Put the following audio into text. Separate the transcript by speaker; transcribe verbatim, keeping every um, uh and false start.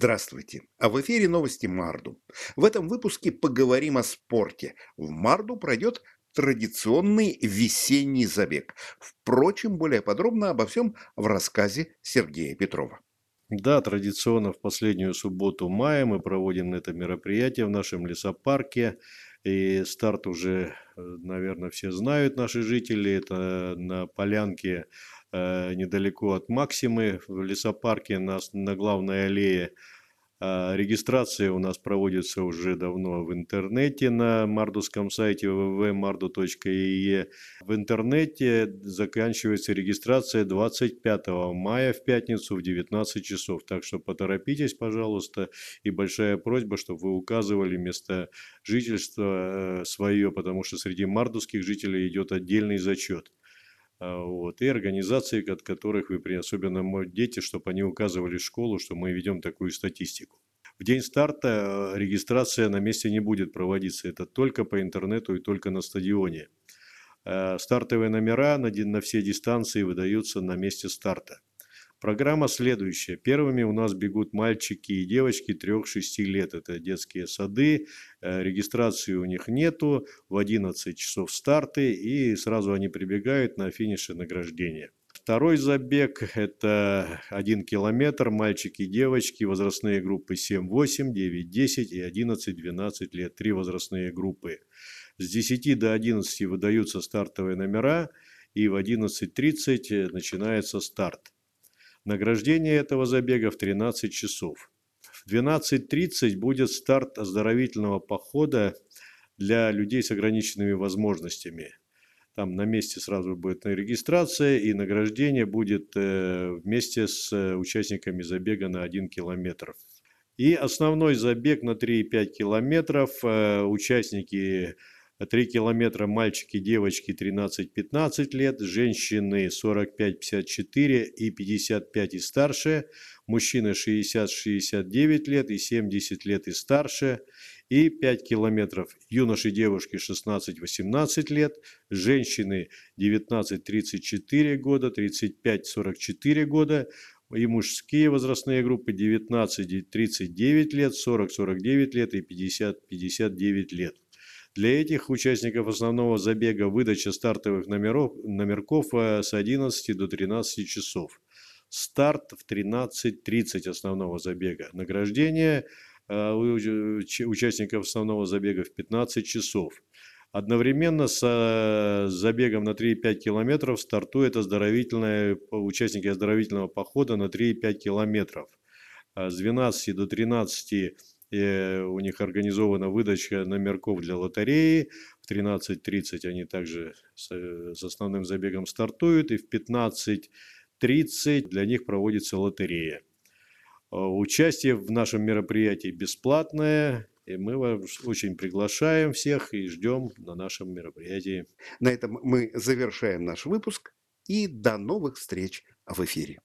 Speaker 1: Здравствуйте. А в эфире новости Марду. В этом выпуске поговорим о спорте. В Марду пройдет традиционный весенний забег. Впрочем, более подробно обо всем в рассказе Сергея Петрова.
Speaker 2: Да, традиционно в последнюю субботу мая мы проводим это мероприятие в нашем лесопарке. И старт уже, наверное, все знают наши жители. Это на полянке э, недалеко от Максимы в лесопарке на, на главной аллее. А Регистрация у нас проводится уже давно в интернете на мардовском сайте вэ вэ вэ точка марду точка и и. В интернете заканчивается регистрация двадцать пятого мая в пятницу в девятнадцать часов. Так что поторопитесь, пожалуйста. И большая просьба, чтобы вы указывали место жительства свое, потому что среди мардовских жителей идет отдельный зачет. А, Вот. И организации, от которых вы, при- особенно мо- дети, чтобы они указывали в школу, что мы ведем такую статистику. В день старта э, регистрация на месте не будет проводиться. Это только по интернету и только на стадионе. Э, Стартовые номера на, ди- на все дистанции выдаются на месте старта. Программа следующая. Первыми у нас бегут мальчики и девочки трёх-шести лет. Это детские сады. Э, Регистрации у них нету. В одиннадцать часов старты. И сразу они прибегают на финише награждения. Второй забег – это один километр, мальчики и девочки, возрастные группы семь-восемь, девять-десять и одиннадцать-двенадцать лет, три возрастные группы. С десяти до одиннадцати выдаются стартовые номера, и в одиннадцать тридцать начинается старт. Награждение этого забега в тринадцать часов. В двенадцать тридцать будет старт оздоровительного похода для людей с ограниченными возможностями. Там на месте сразу будет регистрация, и награждение будет э, вместе с э, участниками забега на один километр. И основной забег на три и пять километров. Э, участники три километра мальчики, девочки тринадцать-пятнадцать лет, женщины сорок пять-пятьдесят четыре и пятьдесят пять и старше, мужчины шестьдесят-шестьдесят девять лет и семьдесят лет и старше, и пять километров юноши и девушки шестнадцать-восемнадцать лет, женщины девятнадцать-тридцать четыре года, тридцать пять-сорок четыре года, и мужские возрастные группы девятнадцать-тридцать девять лет, сорок-сорок девять лет и пятьдесят-пятьдесят девять лет. Для этих участников основного забега выдача стартовых номеров, номерков с одиннадцати до тринадцати часов. Старт в тринадцать тридцать основного забега. Награждение э, участников основного забега в пятнадцать часов. Одновременно с э, забегом на три и пять километров стартуют оздоровительные, участники оздоровительного похода на три и пять километров. А С двенадцати до тринадцати э, у них организована выдача номерков для лотереи. В тринадцать тридцать они также с, э, с основным забегом стартуют. И в пятнадцать тридцать для них проводится лотерея. А, Участие в нашем мероприятии бесплатное. И мы вас очень приглашаем всех и ждем на нашем мероприятии.
Speaker 1: На этом мы завершаем наш выпуск и до новых встреч в эфире.